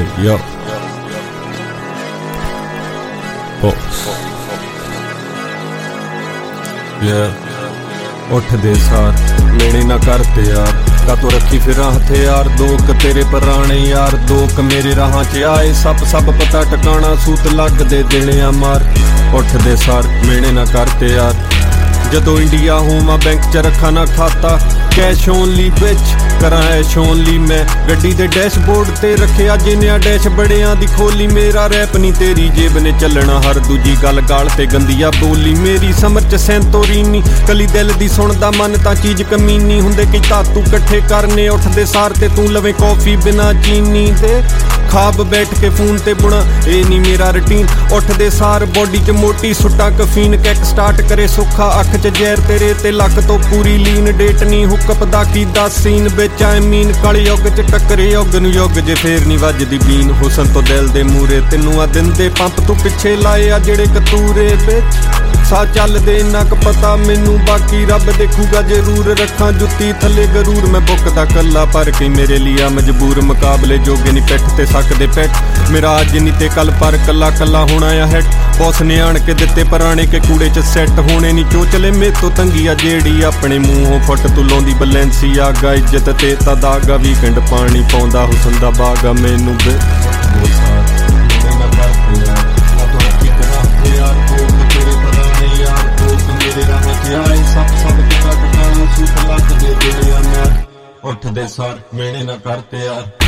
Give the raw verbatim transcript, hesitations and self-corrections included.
Hey, yo. Boss. Yeah. ਉੱਠਦੇ ਸਾਰ ਮੇਣੇ ਨਾ ਕਰਤੇ ਯਾਰ ਕਾਤੋਂ ਰੱਖੀ ਫਿਰਾਂ ਹਥਿਆਰ ਦੋ ਕ ਤੇਰੇ ਪੁਰਾਣੇ ਯਾਰ ਦੋ ਕ ਮੇਰੇ ਰਾਹਾਂ 'ਚ ਆਏ ਸਭ ਸਭ ਪਤਾ ਟਿਕਾਣਾ ਸੂਤ ਲੱਗਦੇ ਦੇਣਿਆ ਮਾਰ ਉੱਠਦੇ ਸਾਰ ਮੇਣੇ ਨਾ ਕਰਤੇ ਯਾਰ ਜਦੋਂ ਇੰਡੀਆ ਹੋਵਾਂ ਬੈਂਕ 'ਚ ਰੱਖਾਂ ਨਾ ਖਾਤਾ ਕੈਸ਼ ਓਨਲੀ ਵਿੱਚ ਕਰਾਂ ਐਸ਼ ਓਨਲੀ ਮੈਂ ਗੱਡੀ ਦੇ ਡੈਸ਼ਬੋਰਡ ਤੇ ਰੱਖਿਆ ਜਿੰਨਿਆ ਡੈਸ਼ ਬੜਿਆਂ ਦੀ ਖੋਲੀ ਮੇਰਾ ਰੈਪ ਨਹੀਂ ਤੇਰੀ ਜੇਬ ਨੇ ਚੱਲਣਾ ਹਰ ਦੂਜੀ ਗੱਲ ਗਾਲ ਤੇ ਗੰਦੀਆ ਬੋਲੀ ਮੇਰੀ ਸਮਝ 'ਚ ਸੈਂਤੋਰੀਨੀ ਕਲੀ ਦਿਲ ਦੀ ਸੁਣਦਾ ਮਨ ਤਾਂ ਚੀਜ਼ ਕਮੀਨੀ ਹੁੰਦੇ ਕਈ ਧਾਤੂ ਇਕੱਠੇ ਕਰਨੇ ਉੱਠਦੇ ਸਾਰ ਤੇ ਤੂੰ ਲਵੇਂ ਕੌਫੀ ਬਿਨਾ ਚੀਨੀ ਦੇ ਖਾਬ ਬੈਠ ਕੇ ਫੋਨ ਤੇ ਬੁਣਾ ਇਹ ਨਹੀਂ ਮੇਰਾ ਰੂਟੀਨ ਉੱਠਦੇ ਸਾਰ ਬੋਡੀ 'ਚ ਮੋਟੀ ਸੁੱਟਾ ਕਫੀਨ ਕੈਕ ਸਟਾਰਟ ਕਰੇ ਸੁੱਖਾ ਅੱਖ 'ਚ ਜ਼ਹਿਰ ਤੇਰੇ ਤੇ ਲੱਕ ਤੋਂ ਪੂਰੀ ਲੀਨ ਡੇਟ ਨਹੀਂ ਹੁੱਕਪ ਦਾ ਕੀ ਦੱਸ ਸੀਨ ਵਿੱਚ ਆਈ ਮੀਨ ਕਾਲੀ ਯੁੱਗ 'ਚ ਟੱਕਰੇ ਯੁੱਗ ਨੂੰ ਯੁੱਗ ਜੇ ਫੇਰ ਨਹੀਂ ਵੱਜਦੀ ਬੀਨ ਹੁਸਨ ਤੋਂ ਦਿਲ ਦੇ ਮੂਰੇ ਤੈਨੂੰ ਆ ਦਿਨ ਦੇ ਪੰਪ ਤੂੰ ਪਿੱਛੇ ਲਾਏ ਆ ਜਿਹੜੇ ਕਤੂਰੇ ਵਿੱਚ ਸਾ ਚੱਲਦੇ ਇੰਨਾ ਕੁ ਪਤਾ ਮੈਨੂੰ ਬਾਕੀ ਰੱਬ ਦੇਖੂਗਾ ਜ਼ਰੂਰ ਰੱਖਾਂ ਜੁੱਤੀ ਥੱਲੇ ਗਰੂਰ ਮੈਂ ਬੁੱਕਦਾ ਕੱਲਾ ਪਰ ਕਈ ਮੇਰੇ ਲਈ ਆ ਮਜਬੂਰ ਮੁਕਾਬਲੇ ਜੋਗੇ ਨਹੀਂ ਪਿੱਠ ਤੇ ਸਕਦੇ ਪੈਟ ਮੇਰਾ ਅੱਜ ਨਹੀਂ ਤੇ ਕੱਲ ਪਰ ਕੱਲਾ ਕੱਲਾ ਹੋਣਾ ਆ ਹੈਟ ਬੌਸ ਨੇ ਆਣ ਕੇ ਦਿੱਤੇ ਪੁਰਾਣੇ ਕੇ ਕੂੜੇ 'ਚ ਸੈੱਟ ਹੋਣੇ ਨਹੀਂ ਚੋਚਲੇ ਮੇ ਤੋਂ ਤੰਗੀ ਆ ਜਿਹੜੀ ਆਪਣੇ ਮੂੰਹੋਂ ਫੁੱਟ ਤੂੰ ਲਾਉਂਦੀ ਬਲੈਂਸੀ ਆਗਾ ਇੱਜ਼ਤ ਤੇ ਤਦਾਗਾ ਵੀਕਐਂਡ ਪਾਣੀ ਪਾਉਂਦਾ ਹੁਸਨ ਦਾ ਬਾਗਾ ਮੈਨੂੰ ਬੇ ਉੱਠਦੇ ਸਾਰ ਮੇਣੇ ਨਾ ਕਰਤੇ ਯਾਰ